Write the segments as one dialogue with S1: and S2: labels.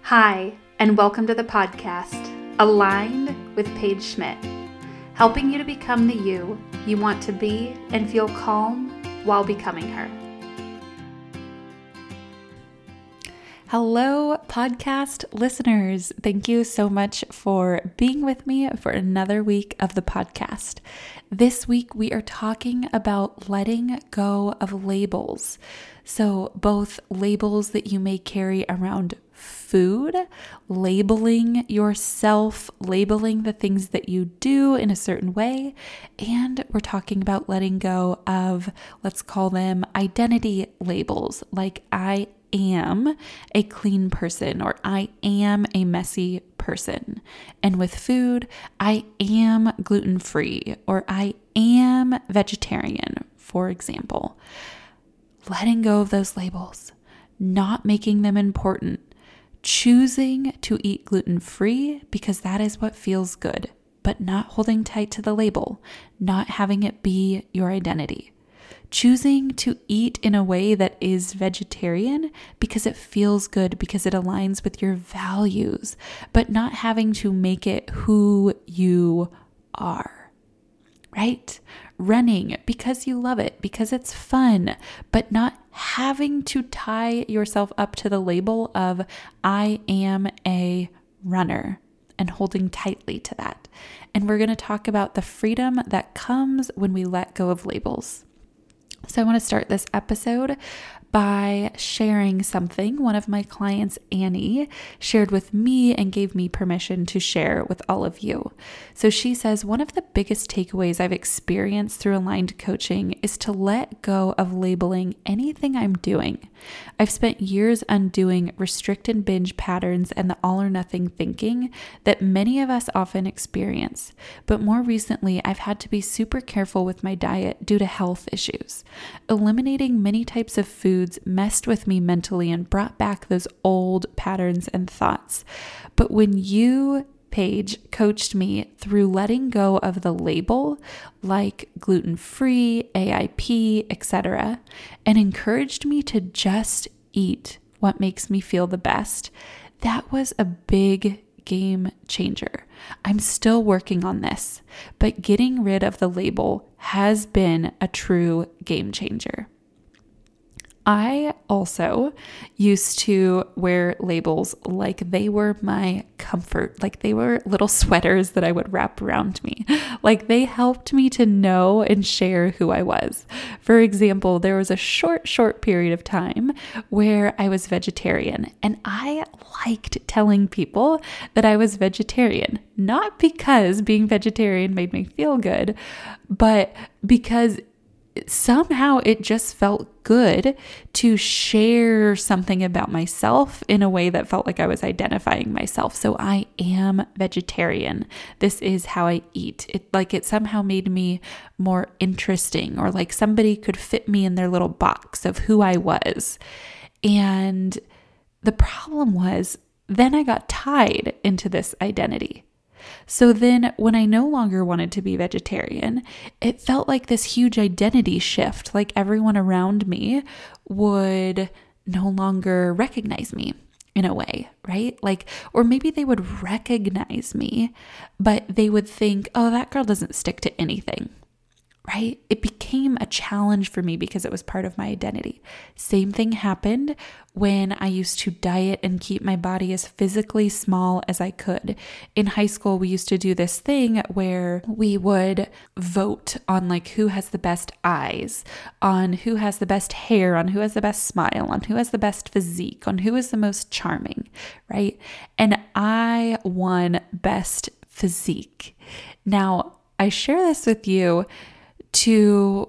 S1: Hi, and welcome to the podcast, Aligned with Paige Schmidt, helping you to become the you want to be and feel calm while becoming her. Hello, podcast listeners. Thank you so much for being with me for another week of the podcast. This week, we are talking about letting go of labels. So both labels that you may carry around food, labeling yourself, labeling the things that you do in a certain way, and we're talking about letting go of, let's call them identity labels, like I am a clean person or I am a messy person. And with food, I am gluten-free or I am vegetarian, for example. Letting go of those labels, not making them important, choosing to eat gluten-free because that is what feels good, but not holding tight to the label, not having it be your identity. Choosing to eat in a way that is vegetarian because it feels good, because it aligns with your values, but not having to make it who you are, right? Running because you love it, because it's fun, but not having to tie yourself up to the label of I am a runner and holding tightly to that. And we're going to talk about the freedom that comes when we let go of labels. So I want to start this episode by sharing something one of my clients, Annie, shared with me and gave me permission to share with all of you. So she says, one of the biggest takeaways I've experienced through aligned coaching is to let go of labeling anything I'm doing. I've spent years undoing restrict and binge patterns and the all or nothing thinking that many of us often experience. But more recently, I've had to be super careful with my diet due to health issues. Eliminating many types of foods messed with me mentally and brought back those old patterns and thoughts. But when you, Paige, coached me through letting go of the label like gluten-free, AIP, etc., and encouraged me to just eat what makes me feel the best, that was a big game changer. I'm still working on this, but getting rid of the label has been a true game changer. I also used to wear labels like they were my comfort, like they were little sweaters that I would wrap around me. Like they helped me to know and share who I was. For example, there was a short period of time where I was vegetarian, and I liked telling people that I was vegetarian, not because being vegetarian made me feel good, but because somehow it just felt good to share something about myself in a way that felt like I was identifying myself. So I am vegetarian. This is how I eat. It somehow made me more interesting, or like somebody could fit me in their little box of who I was. And the problem was then I got tied into this identity. So then when I no longer wanted to be vegetarian, it felt like this huge identity shift, like everyone around me would no longer recognize me in a way, right? Like, or maybe they would recognize me, but they would think, oh, that girl doesn't stick to anything, right? It became a challenge for me because it was part of my identity. Same thing happened when I used to diet and keep my body as physically small as I could. In high school, we used to do this thing where we would vote on like who has the best eyes, on who has the best hair, on who has the best smile, on who has the best physique, on who is the most charming, right? And I won best physique. Now, I share this with you to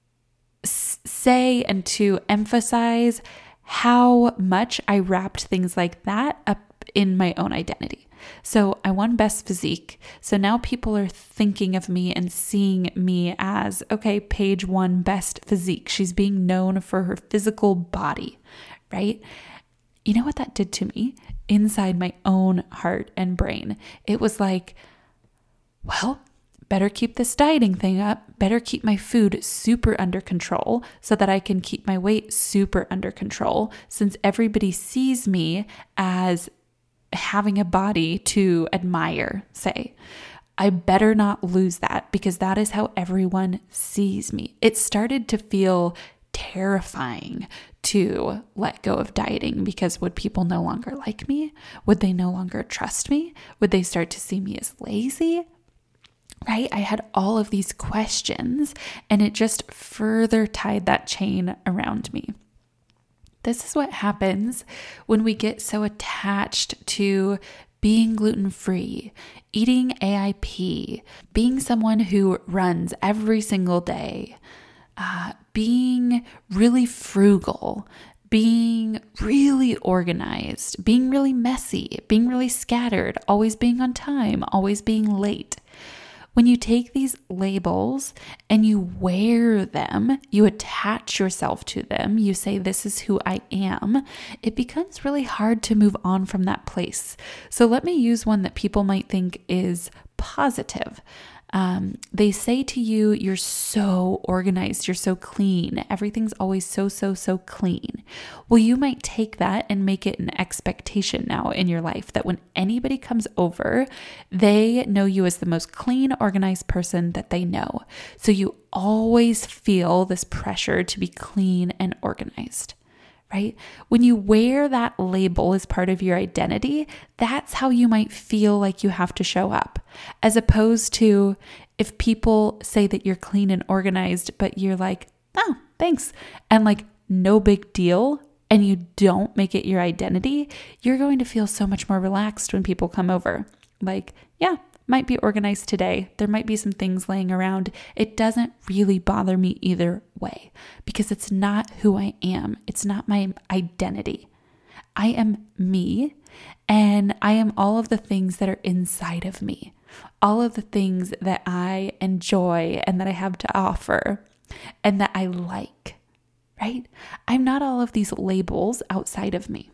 S1: say and to emphasize how much I wrapped things like that up in my own identity. So I won best physique. So now people are thinking of me and seeing me as, okay, Paige won best physique. She's being known for her physical body, right? You know what that did to me inside my own heart and brain? It was like, well, better keep this dieting thing up, better keep my food super under control so that I can keep my weight super under control, since everybody sees me as having a body to admire, say. I better not lose that because that is how everyone sees me. It started to feel terrifying to let go of dieting because would people no longer like me? Would they no longer trust me? Would they start to see me as lazy? Right? I had all of these questions and it just further tied that chain around me. This is what happens when we get so attached to being gluten-free, eating AIP, being someone who runs every single day, being really frugal, being really organized, being really messy, being really scattered, always being on time, always being late. When you take these labels and you wear them, you attach yourself to them, you say, this is who I am, it becomes really hard to move on from that place. So let me use one that people might think is positive. They say to you, you're so organized, you're so clean, everything's always so clean. Well, you might take that and make it an expectation now in your life that when anybody comes over, they know you as the most clean, organized person that they know. So you always feel this pressure to be clean and organized. Right? When you wear that label as part of your identity, that's how you might feel like you have to show up. As opposed to if people say that you're clean and organized, but you're like, oh, thanks. And like, no big deal. And you don't make it your identity, you're going to feel so much more relaxed when people come over. Like, yeah, might be organized today. There might be some things laying around. It doesn't really bother me either way because it's not who I am. It's not my identity. I am me and I am all of the things that are inside of me, all of the things that I enjoy and that I have to offer and that I like, right? I'm not all of these labels outside of me.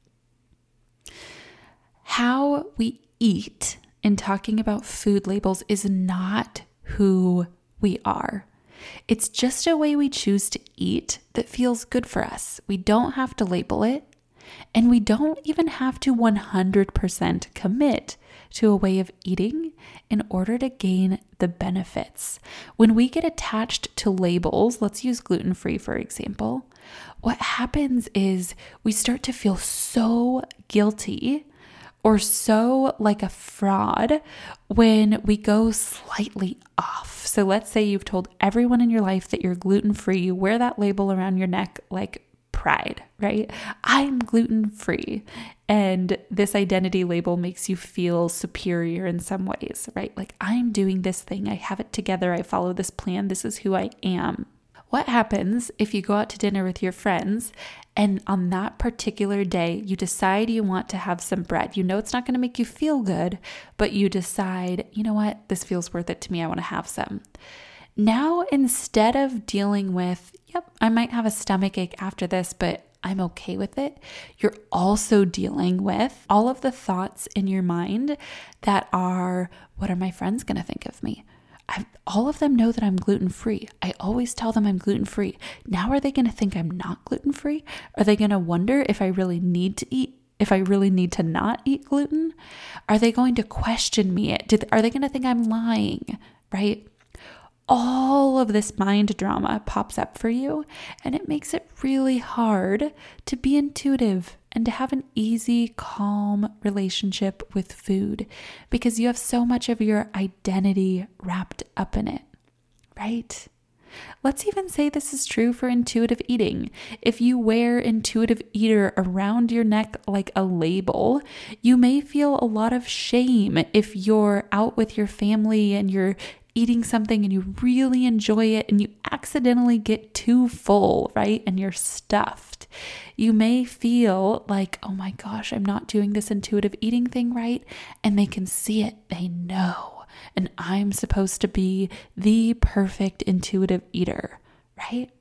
S1: How we eat in talking about food labels is not who we are. It's just a way we choose to eat that feels good for us. We don't have to label it, and we don't even have to 100% commit to a way of eating in order to gain the benefits. When we get attached to labels, let's use gluten-free for example, what happens is we start to feel so guilty or so like a fraud when we go slightly off. So let's say you've told everyone in your life that you're gluten-free. You wear that label around your neck like pride, right? I'm gluten-free. And this identity label makes you feel superior in some ways, right? Like I'm doing this thing. I have it together. I follow this plan. This is who I am. What happens if you go out to dinner with your friends and on that particular day, you decide you want to have some bread? You know it's not going to make you feel good, but you decide, you know what, this feels worth it to me. I want to have some. Now, instead of dealing with, yep, I might have a stomach ache after this, but I'm okay with it, you're also dealing with all of the thoughts in your mind that are, what are my friends going to think of me? All of them know that I'm gluten-free. I always tell them I'm gluten-free. Now are they going to think I'm not gluten-free? Are they going to wonder if I really need to not eat gluten? Are they going to question me? Are they going to think I'm lying, right? All of this mind drama pops up for you, and it makes it really hard to be intuitive and to have an easy, calm relationship with food because you have so much of your identity wrapped up in it, right? Let's even say this is true for intuitive eating. If you wear intuitive eater around your neck like a label, you may feel a lot of shame if you're out with your family and you're eating something and you really enjoy it and you accidentally get too full, right? And you're stuffed. You may feel like, oh my gosh, I'm not doing this intuitive eating thing right. And they can see it. They know. And I'm supposed to be the perfect intuitive eater, right?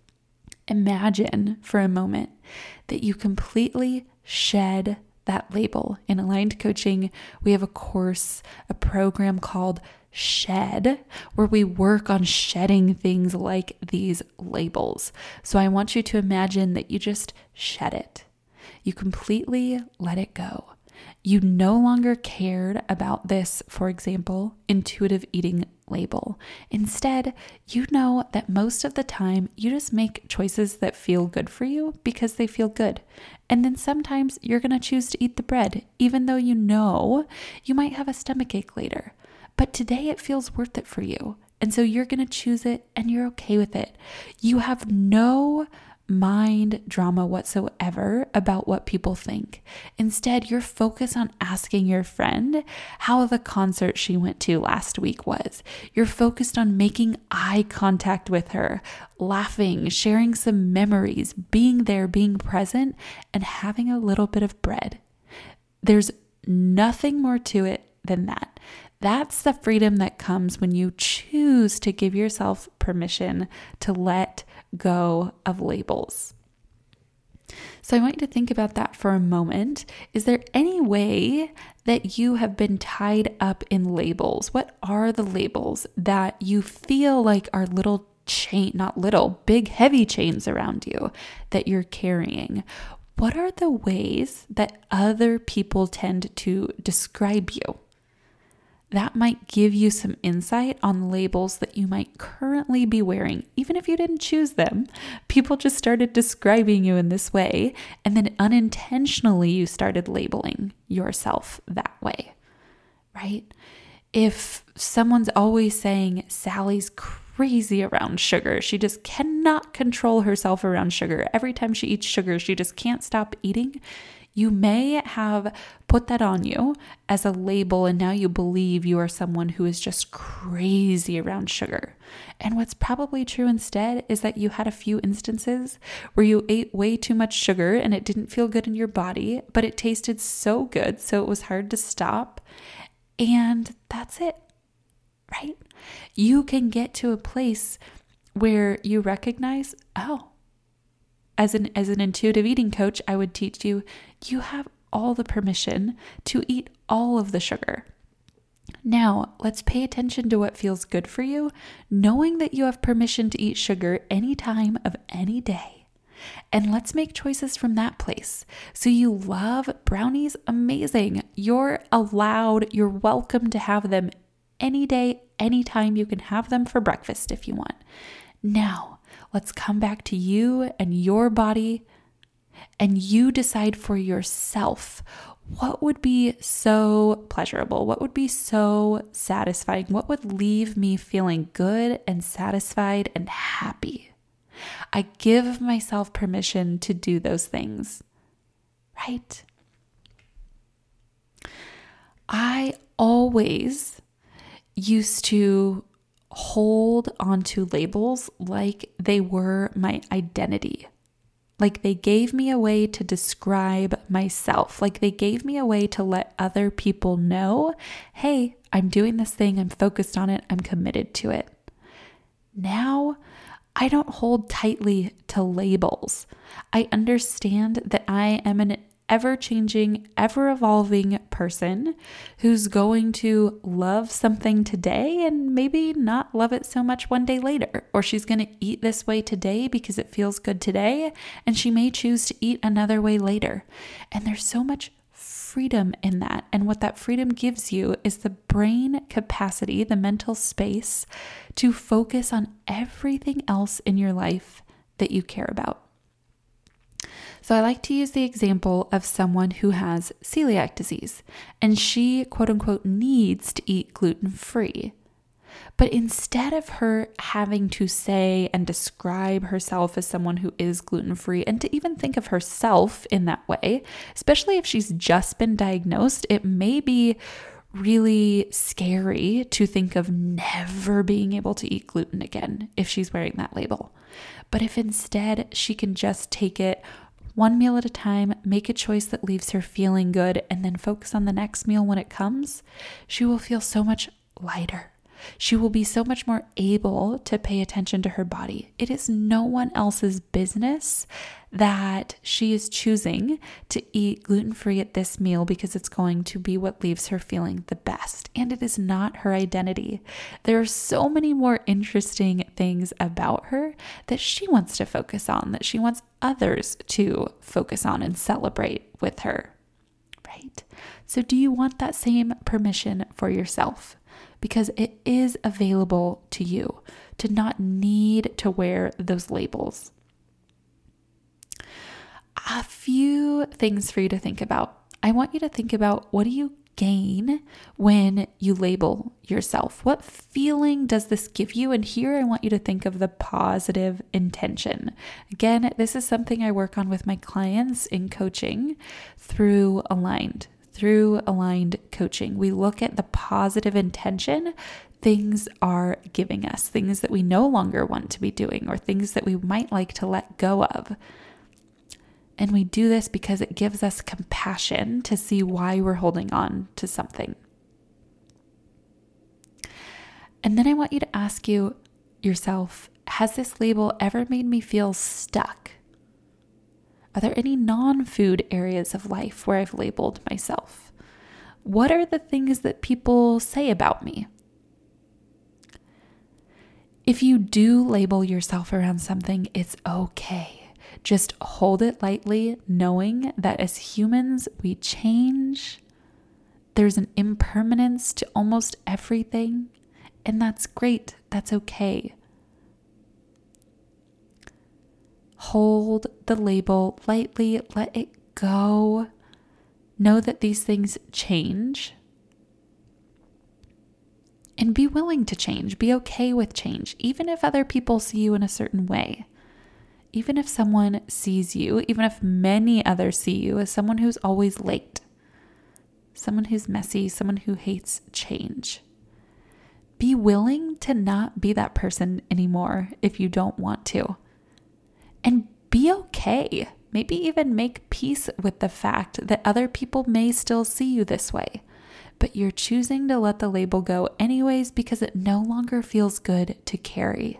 S1: Imagine for a moment that you completely shed that label. In Aligned Coaching, we have a course, a program called Shed, where we work on shedding things like these labels. So I want you to imagine that you just shed it. You completely let it go. You no longer cared about this, for example, intuitive eating label. Instead, you know that most of the time you just make choices that feel good for you because they feel good. And then sometimes you're going to choose to eat the bread, even though you know you might have a stomachache later. But today it feels worth it for you. And so you're going to choose it and you're okay with it. You have no mind drama whatsoever about what people think. Instead, you're focused on asking your friend how the concert she went to last week was. You're focused on making eye contact with her, laughing, sharing some memories, being there, being present, and having a little bit of bread. There's nothing more to it than that. That's the freedom that comes when you choose to give yourself permission to let go of labels. So I want you to think about that for a moment. Is there any way that you have been tied up in labels? What are the labels that you feel like are little chain, not little, big, heavy chains around you that you're carrying? What are the ways that other people tend to describe you? That might give you some insight on labels that you might currently be wearing. Even if you didn't choose them, people just started describing you in this way, and then unintentionally you started labeling yourself that way, right? If someone's always saying Sally's crazy around sugar, she just cannot control herself around sugar. Every time she eats sugar, she just can't stop eating. You may have put that on you as a label, and now you believe you are someone who is just crazy around sugar. And what's probably true instead is that you had a few instances where you ate way too much sugar and it didn't feel good in your body, but it tasted so good, so it was hard to stop. And that's it, right? You can get to a place where you recognize, as an intuitive eating coach, I would teach you, you have all the permission to eat all of the sugar. Now, let's pay attention to what feels good for you, knowing that you have permission to eat sugar any time of any day. And let's make choices from that place. So you love brownies? Amazing. You're allowed, you're welcome to have them any day, anytime. You can have them for breakfast if you want. Now, let's come back to you and your body, and you decide for yourself what would be so pleasurable, what would be so satisfying, what would leave me feeling good and satisfied and happy. I give myself permission to do those things, right? I always used to hold onto labels like they were my identity. Like they gave me a way to describe myself. Like they gave me a way to let other people know, hey, I'm doing this thing. I'm focused on it. I'm committed to it. Now, I don't hold tightly to labels. I understand that I am an ever-changing, ever-evolving person who's going to love something today and maybe not love it so much one day later. Or she's going to eat this way today because it feels good today, and she may choose to eat another way later. And there's so much freedom in that. And what that freedom gives you is the brain capacity, the mental space to focus on everything else in your life that you care about. So I like to use the example of someone who has celiac disease, and she, quote unquote, needs to eat gluten-free. But instead of her having to say and describe herself as someone who is gluten-free, and to even think of herself in that way, especially if she's just been diagnosed, it may be really scary to think of never being able to eat gluten again if she's wearing that label. But if instead she can just take it one meal at a time, make a choice that leaves her feeling good, and then focus on the next meal when it comes, she will feel so much lighter. She will be so much more able to pay attention to her body. It is no one else's business that she is choosing to eat gluten-free at this meal because it's going to be what leaves her feeling the best. And it is not her identity. There are so many more interesting things about her that she wants to focus on, that she wants others to focus on and celebrate with her, right? So do you want that same permission for yourself? Because it is available to you to not need to wear those labels. A few things for you to think about. I want you to think about, what do you gain when you label yourself? What feeling does this give you? And here I want you to think of the positive intention. Again, this is something I work on with my clients in coaching through Aligned coaching. We look at the positive intention things are giving us, things that we no longer want to be doing, or things that we might like to let go of. And we do this because it gives us compassion to see why we're holding on to something. And then I want you to ask yourself, has this label ever made me feel stuck? Are there any non-food areas of life where I've labeled myself? What are the things that people say about me? If you do label yourself around something, it's okay. Just hold it lightly, knowing that as humans, we change. There's an impermanence to almost everything, and that's great. That's okay. Hold the label lightly, let it go. Know that these things change. And be willing to change. Be okay with change, even if other people see you in a certain way. Even if someone sees you, even if many others see you as someone who's always late, someone who's messy, someone who hates change. Be willing to not be that person anymore if you don't want to. And be okay. Maybe even make peace with the fact that other people may still see you this way, but you're choosing to let the label go anyways because it no longer feels good to carry.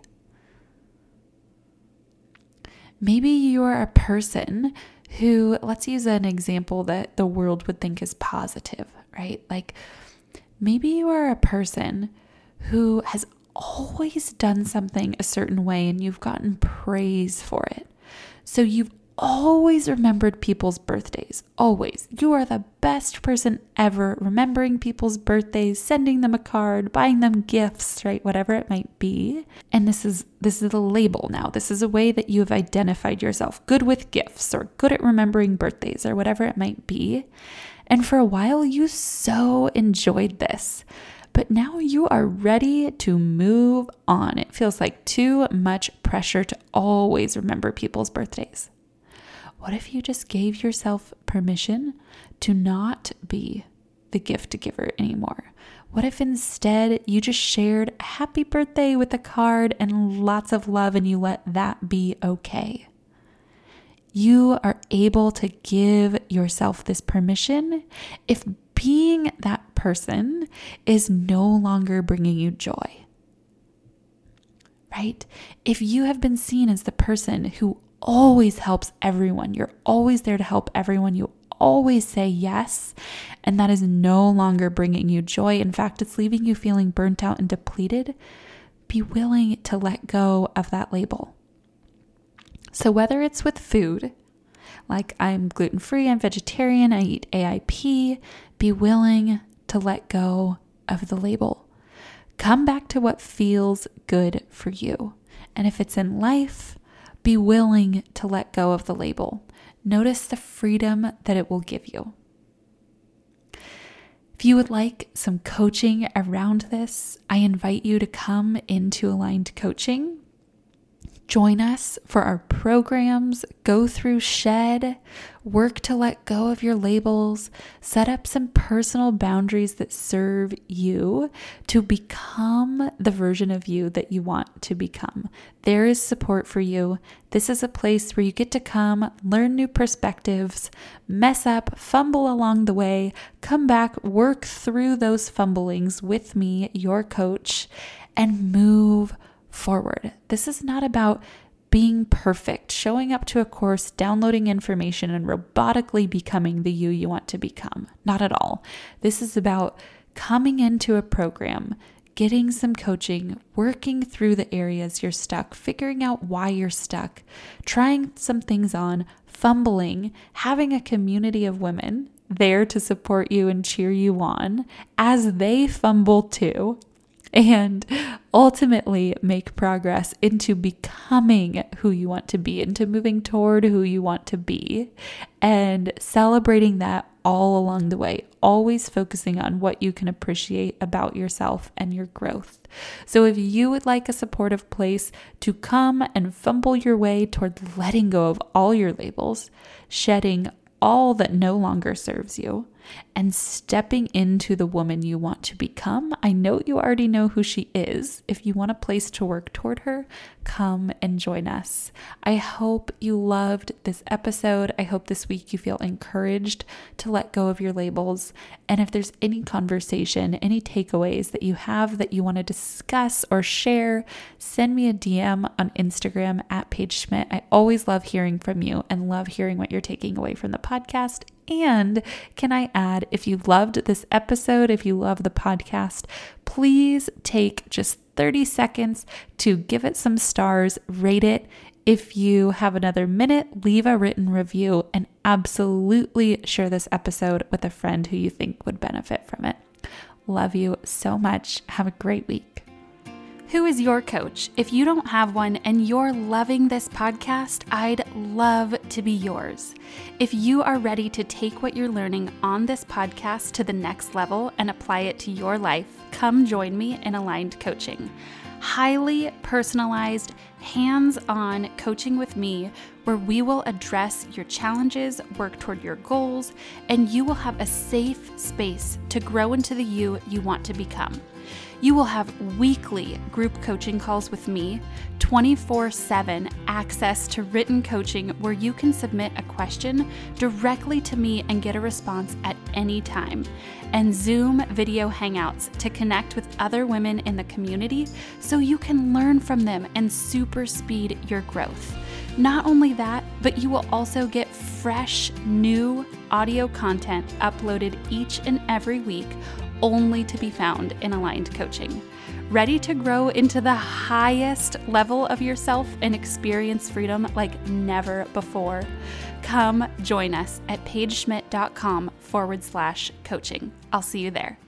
S1: Maybe you are a person who, let's use an example that the world would think is positive, right? Like maybe you are a person who has always done something a certain way and you've gotten praise for it. So you've always remembered people's birthdays. Always. You are the best person ever, remembering people's birthdays, sending them a card, buying them gifts, right? Whatever it might be. And this is a label now. This is a way that you have identified yourself. Good with gifts, or good at remembering birthdays, or whatever it might be. And for a while, you so enjoyed this. But now you are ready to move on. It feels like too much pressure to always remember people's birthdays. What if you just gave yourself permission to not be the gift giver anymore? What if instead you just shared a happy birthday with a card and lots of love, and you let that be okay? You are able to give yourself this permission if being that person is no longer bringing you joy, right? If you have been seen as the person who always helps everyone, you're always there to help everyone, you always say yes, and that is no longer bringing you joy. In fact, it's leaving you feeling burnt out and depleted. Be willing to let go of that label. So whether it's with food, like I'm gluten-free, I'm vegetarian, I eat AIP, be willing to let go of the label. Come back to what feels good for you. And if it's in life, be willing to let go of the label. Notice the freedom that it will give you. If you would like some coaching around this, I invite you to come into Aligned Coaching. Join us for our programs, go through Shed, work to let go of your labels, set up some personal boundaries that serve you to become the version of you that you want to become. There is support for you. This is a place where you get to come, learn new perspectives, mess up, fumble along the way, come back, work through those fumblings with me, your coach, and move forward. This is not about being perfect, showing up to a course, downloading information, and robotically becoming the you want to become. Not at all. This is about coming into a program, getting some coaching, working through the areas you're stuck, figuring out why you're stuck, trying some things on, fumbling, having a community of women there to support you and cheer you on as they fumble too, and ultimately make progress into becoming who you want to be, into moving toward who you want to be, and celebrating that all along the way, always focusing on what you can appreciate about yourself and your growth. So if you would like a supportive place to come and fumble your way toward letting go of all your labels, shedding all that no longer serves you, and stepping into the woman you want to become, I know you already know who she is. If you want a place to work toward her, come and join us. I hope you loved this episode. I hope this week you feel encouraged to let go of your labels. And if there's any conversation, any takeaways that you have that you want to discuss or share, send me a DM on Instagram at Paige Schmidt. I always love hearing from you and love hearing what you're taking away from the podcast. And can I add, if you loved this episode, if you love the podcast, please take just 30 seconds to give it some stars, rate it. If you have another minute, leave a written review, and absolutely share this episode with a friend who you think would benefit from it. Love you so much. Have a great week. Who is your coach? If you don't have one and you're loving this podcast, I'd love to be yours. If you are ready to take what you're learning on this podcast to the next level and apply it to your life, come join me in Aligned Coaching. Highly personalized, hands-on coaching with me, where we will address your challenges, work toward your goals, and you will have a safe space to grow into the you want to become. You will have weekly group coaching calls with me, 24/7 access to written coaching where you can submit a question directly to me and get a response at any time, and Zoom video hangouts to connect with other women in the community so you can learn from them and super speed your growth. Not only that, but you will also get fresh, new audio content uploaded each and every week, only to be found in Aligned Coaching. Ready to grow into the highest level of yourself and experience freedom like never before? Come join us at paigeschmidt.com/coaching. I'll see you there.